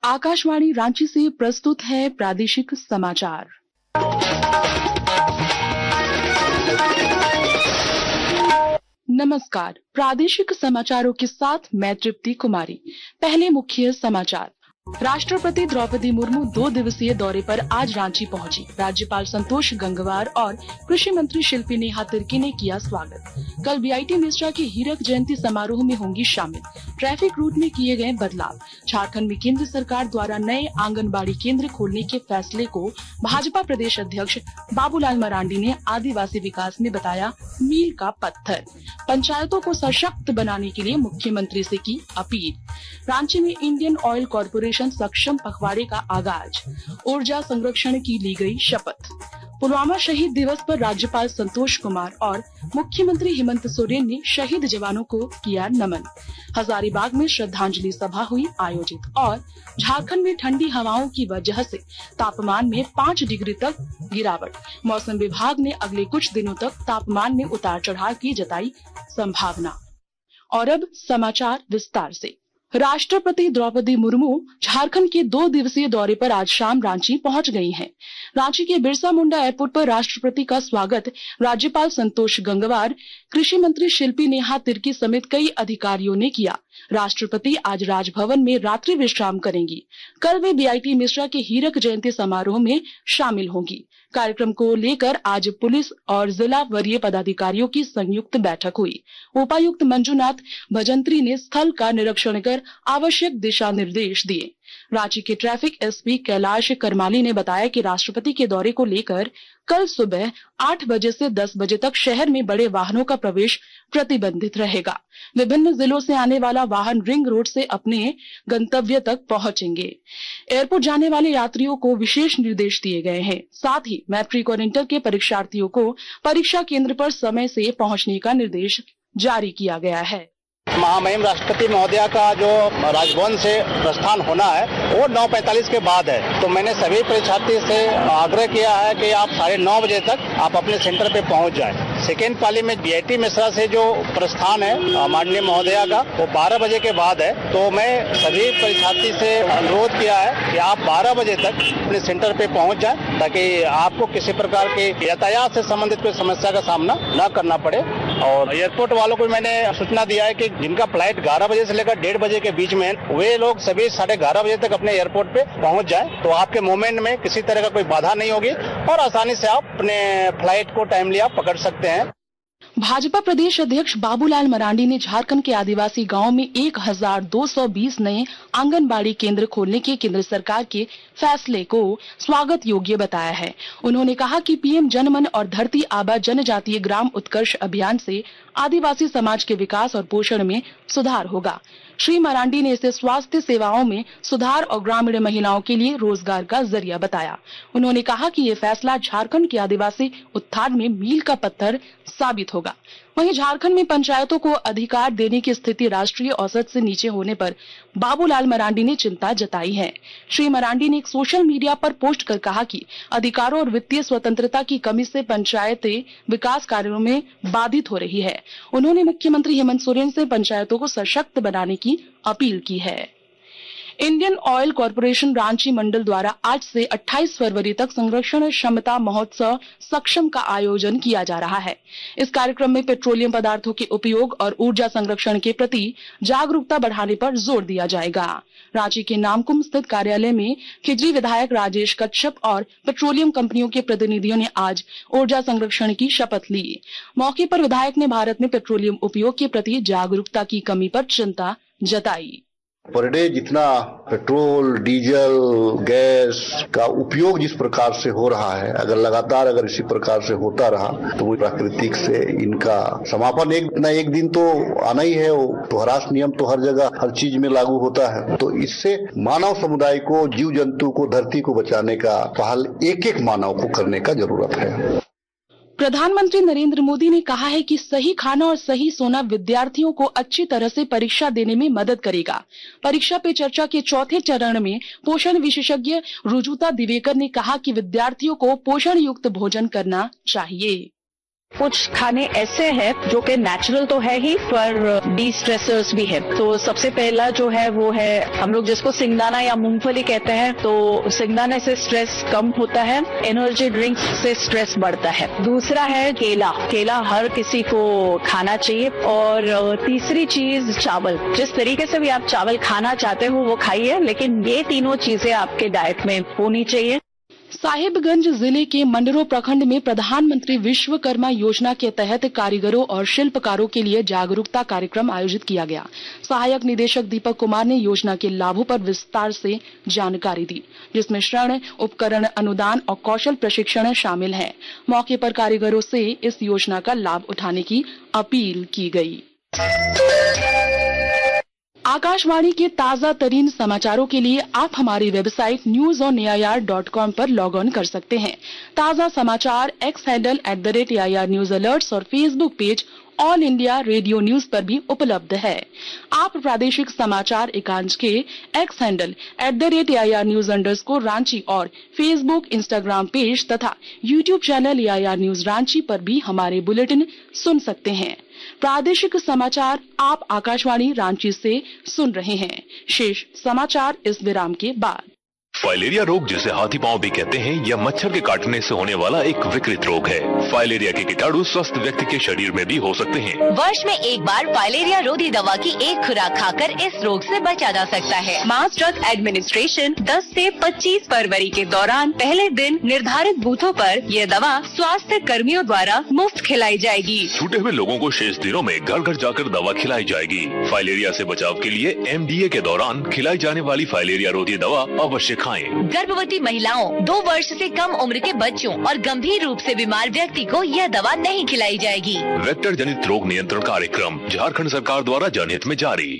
आकाशवाणी रांची से प्रस्तुत है प्रादेशिक समाचार। नमस्कार, प्रादेशिक समाचारों के साथ मैं तृप्ति कुमारी। पहले मुख्य समाचार। राष्ट्रपति द्रौपदी मुर्मू 2 दिवसीय दौरे पर आज रांची पहुंची। राज्यपाल संतोष गंगवार और कृषि मंत्री शिल्पी नेहा तिर्की ने किया स्वागत। कल बीआईटी मिश्रा के हीरक जयंती समारोह में होंगी शामिल। ट्रैफिक रूट में किए गए बदलाव। झारखंड में केंद्र सरकार द्वारा नए आंगनबाड़ी केंद्र खोलने के फैसले को भाजपा प्रदेश अध्यक्ष बाबूलाल मरांडी ने आदिवासी विकास में बताया मील का पत्थर। पंचायतों को सशक्त बनाने के लिए मुख्यमंत्री से की अपील। रांची में इंडियन ऑयल कॉर्पोरेशन सक्षम पखवाड़े का आगाज। ऊर्जा संरक्षण की ली गई शपथ। पुलवामा शहीद दिवस पर राज्यपाल संतोष कुमार और मुख्यमंत्री हेमंत सोरेन ने शहीद जवानों को किया नमन। हजारीबाग में श्रद्धांजलि सभा हुई आयोजित। और झारखंड में ठंडी हवाओं की वजह से तापमान में 5 डिग्री तक गिरावट। मौसम विभाग ने अगले कुछ दिनों तक तापमान में उतार चढ़ाव की जताई संभावना। और अब समाचार विस्तार से। राष्ट्रपति द्रौपदी मुर्मू झारखंड के 2 दिवसीय दौरे पर आज शाम रांची पहुंच गई हैं। रांची के बिरसा मुंडा एयरपोर्ट पर राष्ट्रपति का स्वागत राज्यपाल संतोष गंगवार, कृषि मंत्री शिल्पी नेहा तिर्की समेत कई अधिकारियों ने किया। राष्ट्रपति आज राजभवन में रात्रि विश्राम करेंगी। कल वे बीआईटी मिश्रा के हीरक जयंती समारोह में शामिल होंगी। कार्यक्रम को लेकर आज पुलिस और जिला वरीय पदाधिकारियों की संयुक्त बैठक हुई। उपायुक्त मंजुनाथ भजंत्री ने स्थल का निरीक्षण कर आवश्यक दिशा निर्देश दिए। रांची के ट्रैफिक एसपी कैलाश करमाली ने बताया कि राष्ट्रपति के दौरे को लेकर कल सुबह 8 बजे से 10 बजे तक शहर में बड़े वाहनों का प्रवेश प्रतिबंधित रहेगा। विभिन्न जिलों से आने वाला वाहन रिंग रोड से अपने गंतव्य तक पहुंचेंगे। एयरपोर्ट जाने वाले यात्रियों को विशेष निर्देश दिए गए हैं। साथ ही मैट्रिक और इंटर के परीक्षार्थियों को परीक्षा केंद्र पर समय से पहुंचने का निर्देश जारी किया गया है। महामहिम राष्ट्रपति महोदया का जो राजभवन से प्रस्थान होना है वो 9:45 के बाद है। तो मैंने सभी परीक्षार्थी से आग्रह किया है कि आप 9:30 बजे तक आप अपने सेंटर पे पहुंच जाएं। सेकेंड पाली में बीआईटी मिश्रा से जो प्रस्थान है माननीय महोदया का वो 12 बजे के बाद है। तो मैं सभी परीक्षार्थी से अनुरोध किया है कि आप 12 बजे तक अपने सेंटर पे पहुंच जाएं ताकि आपको किसी प्रकार के यातायात से संबंधित कोई समस्या का सामना न करना पड़े। और एयरपोर्ट वालों को मैंने सूचना दिया है कि जिनका फ्लाइट 11 बजे से लेकर 1:30 बजे के बीच में है वे लोग सभी 11:30 बजे तक अपने एयरपोर्ट पे पहुंच जाएं। तो आपके मूवमेंट में किसी तरह का कोई बाधा नहीं होगी और आसानी से आप अपने फ्लाइट को टाइमली आप पकड़ सकते हैं। भाजपा प्रदेश अध्यक्ष बाबूलाल मरांडी ने झारखंड के आदिवासी गांवों में 1220 नए आंगनबाड़ी केंद्र खोलने के केंद्र सरकार के फैसले को स्वागत योग्य बताया है। उन्होंने कहा कि पीएम जनमन और धरती आबा जनजातीय ग्राम उत्कर्ष अभियान से आदिवासी समाज के विकास और पोषण में सुधार होगा। श्री मरांडी ने इसे स्वास्थ्य सेवाओं में सुधार और ग्रामीण महिलाओं के लिए रोजगार का जरिया बताया। उन्होंने कहा कि ये फैसला झारखंड के आदिवासी उत्थान में मील का पत्थर साबित होगा। वहीं झारखंड में पंचायतों को अधिकार देने की स्थिति राष्ट्रीय औसत से नीचे होने पर बाबूलाल मरांडी ने चिंता जताई है। श्री मरांडी ने एक सोशल मीडिया पर पोस्ट कर कहा कि अधिकारों और वित्तीय स्वतंत्रता की कमी से पंचायतें विकास कार्यों में बाधित हो रही है। उन्होंने मुख्यमंत्री हेमंत सोरेन से पंचायतों को सशक्त बनाने की अपील की है। इंडियन ऑयल कॉर्पोरेशन रांची मंडल द्वारा आज से 28 फरवरी तक संरक्षण क्षमता महोत्सव सक्षम का आयोजन किया जा रहा है। इस कार्यक्रम में पेट्रोलियम पदार्थों के उपयोग और ऊर्जा संरक्षण के प्रति जागरूकता बढ़ाने पर जोर दिया जाएगा। रांची के नामकुम स्थित कार्यालय में खिजरी विधायक राजेश कच्छप और पेट्रोलियम कंपनियों के प्रतिनिधियों ने आज ऊर्जा संरक्षण की शपथ ली। मौके पर विधायक ने भारत में पेट्रोलियम उपयोग के प्रति जागरूकता की कमी पर चिंता जताई। पर डे जितना पेट्रोल, डीजल, गैस का उपयोग जिस प्रकार से हो रहा है, अगर लगातार इसी प्रकार से होता रहा तो वो प्राकृतिक से इनका समापन एक न एक दिन तो आना ही है। तो ह्रास नियम तो हर जगह हर चीज में लागू होता है। तो इससे मानव समुदाय को, जीव जंतु को, धरती को बचाने का पहल एक मानव को करने का जरूरत है। प्रधानमंत्री नरेंद्र मोदी ने कहा है कि सही खाना और सही सोना विद्यार्थियों को अच्छी तरह से परीक्षा देने में मदद करेगा। परीक्षा पे चर्चा के चौथे चरण में पोषण विशेषज्ञ रुजुता दिवेकर ने कहा कि विद्यार्थियों को पोषण युक्त भोजन करना चाहिए। कुछ खाने ऐसे हैं जो कि नेचुरल तो है ही पर डी स्ट्रेसर्स भी है। तो सबसे पहला जो है वो है हम लोग जिसको सिंगदाना या मूंगफली कहते हैं। तो सिंगदाना से स्ट्रेस कम होता है, एनर्जी ड्रिंक्स से स्ट्रेस बढ़ता है। दूसरा है केला, केला हर किसी को खाना चाहिए। और तीसरी चीज चावल, जिस तरीके से भी आप चावल खाना चाहते हो वो खाइए, लेकिन ये तीनों चीजें आपके डाइट में होनी चाहिए। साहिबगंज जिले के मंडरो प्रखंड में प्रधानमंत्री विश्वकर्मा योजना के तहत कारीगरों और शिल्पकारों के लिए जागरूकता कार्यक्रम आयोजित किया गया। सहायक निदेशक दीपक कुमार ने योजना के लाभों पर विस्तार से जानकारी दी, जिसमें ऋण, उपकरण, अनुदान और कौशल प्रशिक्षण शामिल है। मौके पर कारीगरों से इस योजना का लाभ उठाने की अपील की गई। आकाशवाणी के ताजा तरीन समाचारों के लिए आप हमारी वेबसाइट newsonair.com पर लॉग ऑन कर सकते हैं। ताजा समाचार X handle @AIR news alerts और Facebook page All India Radio news पर भी उपलब्ध है। आप प्रादेशिक समाचार एकांश के X handle @AIR news Ranchi और फेसबुक, इंस्टाग्राम पेज तथा YouTube channel AIR news Ranchi पर भी हमारे बुलेटिन सुन सकते हैं। प्रादेशिक समाचार आप आकाशवाणी रांची से सुन रहे हैं। शेष समाचार इस विराम के बाद। फाइलेरिया रोग, जिसे हाथी पांव भी कहते हैं, यह मच्छर के काटने से होने वाला एक विकृत रोग है। फाइलेरिया के कीटाणु स्वस्थ व्यक्ति के शरीर में भी हो सकते हैं। वर्ष में एक बार फाइलेरिया रोधी दवा की एक खुराक खाकर इस रोग से बचा जा सकता है। मास ड्रग एडमिनिस्ट्रेशन 10 से 25 फरवरी के दौरान पहले दिन निर्धारित बूथों पर यह दवा स्वास्थ्य कर्मियों द्वारा मुफ्त खिलाई जाएगी। छूटे हुए लोगों को शेष दिनों में घर घर जाकर दवा खिलाई जाएगी। फाइलेरिया से बचाव के लिए MDA के दौरान खिलाई जाने वाली फाइलेरिया रोधी दवा अवश्य खाएं। गर्भवती महिलाओं, 2 वर्ष से कम उम्र के बच्चों और गंभीर रूप से बीमार व्यक्ति को यह दवा नहीं खिलाई जाएगी। वेक्टर जनित रोग नियंत्रण कार्यक्रम झारखंड सरकार द्वारा जनहित में जारी।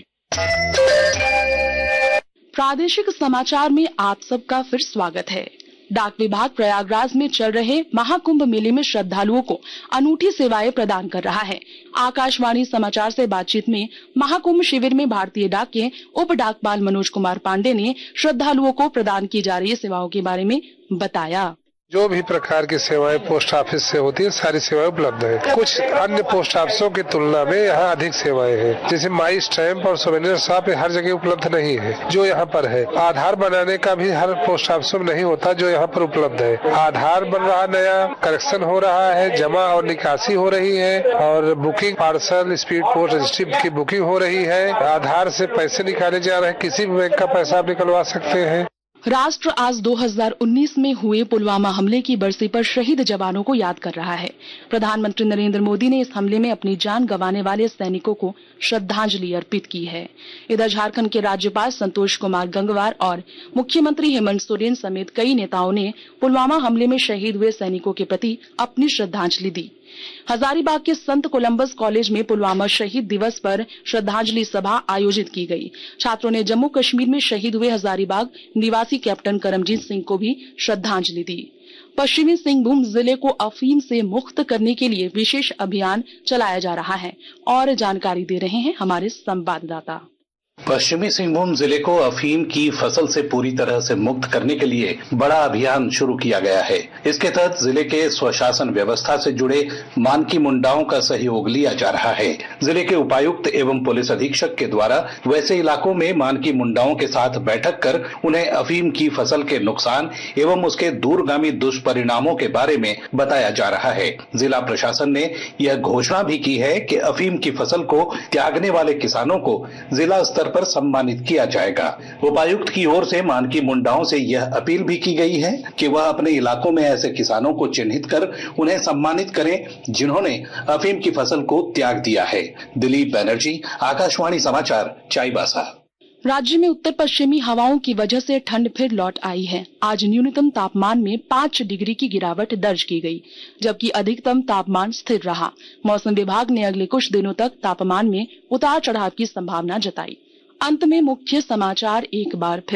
प्रादेशिक समाचार में आप सबका फिर स्वागत है। डाक विभाग प्रयागराज में चल रहे महाकुंभ मेले में श्रद्धालुओं को अनूठी सेवाएं प्रदान कर रहा है। आकाशवाणी समाचार से बातचीत में महाकुंभ शिविर में भारतीय डाक के उप डाकपाल मनोज कुमार पांडे ने श्रद्धालुओं को प्रदान की जा रही सेवाओं के बारे में बताया। जो भी प्रकार की सेवाएं पोस्ट ऑफिस से होती है, सारी सेवाएं उपलब्ध है। कुछ अन्य पोस्ट ऑफिसों की तुलना में यहाँ अधिक सेवाएं हैं। जैसे माई स्टैम्प और सोवेनियर शॉप हर जगह उपलब्ध नहीं है, जो यहाँ पर है। आधार बनाने का भी हर पोस्ट ऑफिसों में नहीं होता, जो यहाँ पर उपलब्ध है। आधार बन रहा, नया करेक्शन हो रहा है, जमा और निकासी हो रही है, और booking, parcel, speed post registry की बुकिंग हो रही है। आधार से पैसे निकाले जा रहे हैं, किसी भी बैंक का पैसा आप निकलवा सकते हैं। राष्ट्र आज 2019 में हुए पुलवामा हमले की बरसी पर शहीद जवानों को याद कर रहा है। प्रधानमंत्री नरेंद्र मोदी ने इस हमले में अपनी जान गंवाने वाले सैनिकों को श्रद्धांजलि अर्पित की है। इधर झारखंड के राज्यपाल संतोष कुमार गंगवार और मुख्यमंत्री हेमंत सोरेन समेत कई नेताओं ने पुलवामा हमले में शहीद हुए सैनिकों के प्रति अपनी श्रद्धांजलि दी। हजारीबाग के संत कोलंबस कॉलेज में पुलवामा शहीद दिवस पर श्रद्धांजलि सभा आयोजित की गई। छात्रों ने जम्मू कश्मीर में शहीद हुए हजारीबाग निवासी कैप्टन करमजीत सिंह को भी श्रद्धांजलि दी। पश्चिमी सिंहभूम जिले को अफीम से मुक्त करने के लिए विशेष अभियान चलाया जा रहा है और जानकारी दे रहे हैं हमारे संवाददाता। पश्चिमी सिंहभूम जिले को अफीम की फसल से पूरी तरह से मुक्त करने के लिए बड़ा अभियान शुरू किया गया है। इसके तहत जिले के स्वशासन व्यवस्था से जुड़े मानकी मुंडाओं का सहयोग लिया जा रहा है। जिले के उपायुक्त एवं पुलिस अधीक्षक के द्वारा वैसे इलाकों में मानकी मुंडाओं के साथ बैठक कर उन्हें अफीम की फसल के नुकसान एवं उसके दूरगामी दुष्परिणामों के बारे में बताया जा रहा है। जिला प्रशासन ने यह घोषणा भी की है कि अफीम की फसल को त्यागने वाले किसानों को जिला स्तर पर सम्मानित किया जाएगा। उपायुक्त की ओर से मानकी मुंडाओं से यह अपील भी की गई है कि वह अपने इलाकों में ऐसे किसानों को चिन्हित कर उन्हें सम्मानित करें जिन्होंने अफीम की फसल को त्याग दिया है। दिलीप बनर्जी, आकाशवाणी समाचार, चाईबासा। राज्य में उत्तर पश्चिमी हवाओं की वजह से ठंड फिर लौट आई है। आज न्यूनतम तापमान में 5 डिग्री की गिरावट दर्ज की गई, जबकि अधिकतम तापमान स्थिर रहा। मौसम विभाग ने अगले कुछ दिनों तक तापमान में उतार चढ़ाव की संभावना जताई। अंत में मुख्य समाचार एक बार फिर।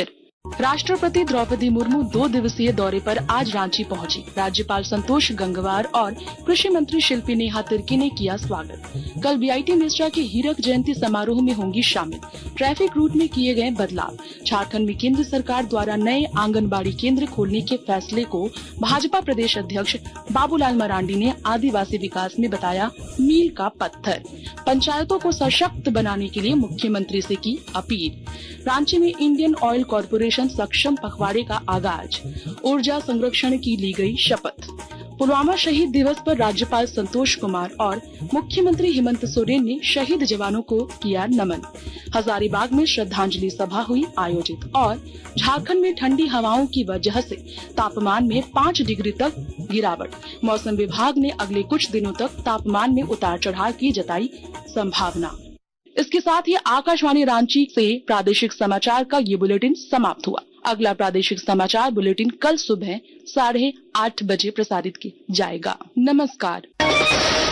राष्ट्रपति द्रौपदी मुर्मू 2 दिवसीय दौरे पर आज रांची पहुंची। राज्यपाल संतोष गंगवार और कृषि मंत्री शिल्पी नेहा तिर्की ने किया स्वागत। कल बीआईटी मिश्रा के हीरक जयंती समारोह में होंगी शामिल। ट्रैफिक रूट में किए गए बदलाव। झारखंड में केंद्र सरकार द्वारा नए आंगनबाड़ी केंद्र खोलने के फैसले को भाजपा प्रदेश अध्यक्ष बाबूलाल मरांडी ने आदिवासी विकास में बताया मील का पत्थर। पंचायतों को सशक्त बनाने के लिए मुख्यमंत्री से की अपील। रांची में इंडियन ऑयल कॉरपोरेशन सक्षम पखवाड़े का आगाज। ऊर्जा संरक्षण की ली गई शपथ। पुलवामा शहीद दिवस पर राज्यपाल संतोष कुमार और मुख्यमंत्री हेमंत सोरेन ने शहीद जवानों को किया नमन। हजारीबाग में श्रद्धांजलि सभा हुई आयोजित। और झारखंड में ठंडी हवाओं की वजह से तापमान में 5 डिग्री तक गिरावट। मौसम विभाग ने अगले कुछ दिनों तक तापमान में उतार चढ़ाव की जताई संभावना। इसके साथ ही आकाशवाणी रांची से प्रादेशिक समाचार का ये बुलेटिन समाप्त हुआ। अगला प्रादेशिक समाचार बुलेटिन कल सुबह 8:30 बजे प्रसारित किया जाएगा। नमस्कार।